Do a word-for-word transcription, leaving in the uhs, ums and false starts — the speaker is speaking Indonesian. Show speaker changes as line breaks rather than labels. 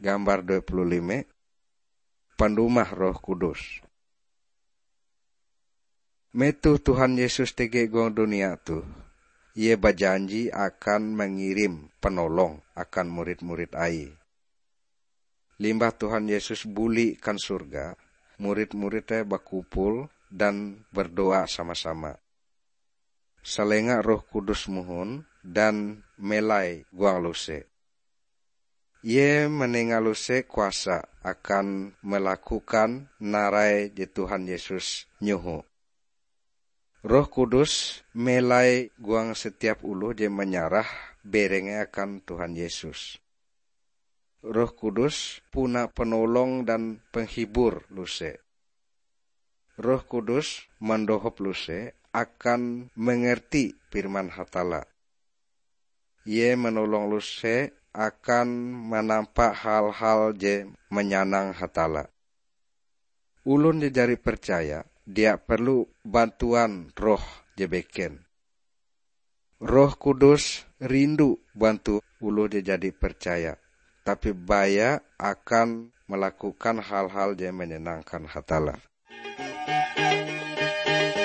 gambar dua puluh lima, pendumah Roh Kudus. Metu Tuhan Yesus tege gong dunia tu, Ia berjanji akan mengirim penolong akan murid-murid ai. Limbah Tuhan Yesus buli kan surga, murid-muridnya berkumpul dan berdoa sama-sama. Selenga Roh Kudus muhun dan melai guang luse. Ia menengaluse kuasa akan melakukan narai di Tuhan Yesus nyuhu. Roh Kudus melai guang setiap ulu je menyarah berenge akan Tuhan Yesus. Roh Kudus puna penolong dan penghibur luse. Roh Kudus mendohop luse akan mengerti firman hatala. Ia menolong luse akan menampak hal-hal je menyanang hatala. Ulun je jari percaya, dia perlu bantuan roh je beken. Roh Kudus rindu bantu ulu je jadi percaya, tapi baya akan melakukan hal-hal je menyenangkan hatala.